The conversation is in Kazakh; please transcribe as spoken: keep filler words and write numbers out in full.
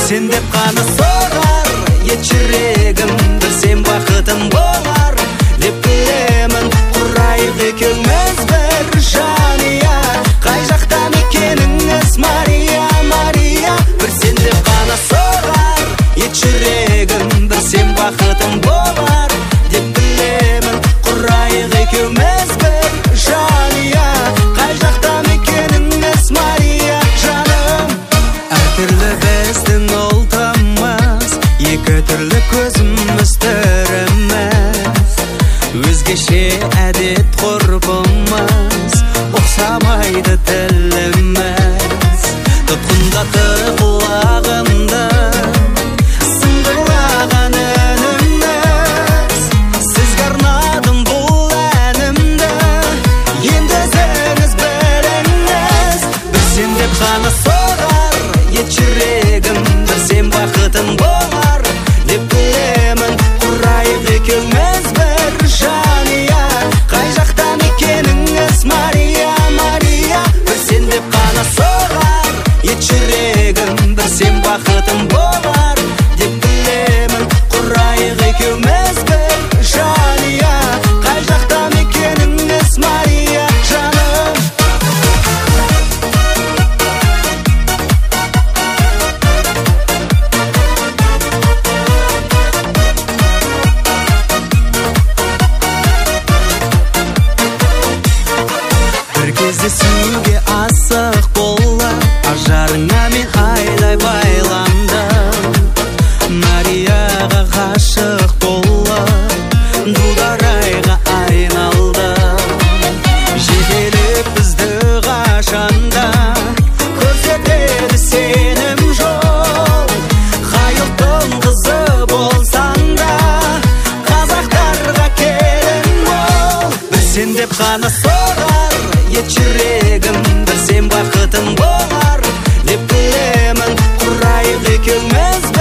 сен деп қана соғар ет жүрегім, бір сен бақытым болар деп білемін. Құрайық екеуміз бір жания, қай жақтан екеніңіз Мария, Мария. Бір сен деп қана соғар ет жүрегім, бір сен бақытым болар деп білемін. Құрайық екеуміз бір жания, қай жақтан екеніңіз Мария, жаным. Әртүрлі біздің ұлтымыз, екі түрлі көзіміз түріміз, өзгеше әдет ғұрпымыз, ұқсамайды тіліміз. Тұтқындатып құлағымды сыңғырлаған үніміз, сізге арнадым бұл әнімді, енді өзіңіз біліңіз. Бір сен деп қана соғар ет жүрегім, бір сен бақытым болар деп білемін. Құрайық екеуміз бір жания, қай жақтан екеніңіз Мария, Мария. Бір сен деп қана соғар ет жүрегім, бір сен бақытым болар деп білемін. Құрайық екеуміз бір жания, қай жақтан екеніңіз Мария, жаным. Бір кезде сүюге асық болып, ажарыңа мен айлай байландым. Марияға ғашық болып, дударайға айналдым. Жетелеп бізді қашанда көрсетеді сенім жол. Қай ұлттың қызы болсаң да қазақтарға келін бол. Бір сен деп қана соғар ет жүрегім, бір сен бақытым болар деп білемін. Құрайық екеуміз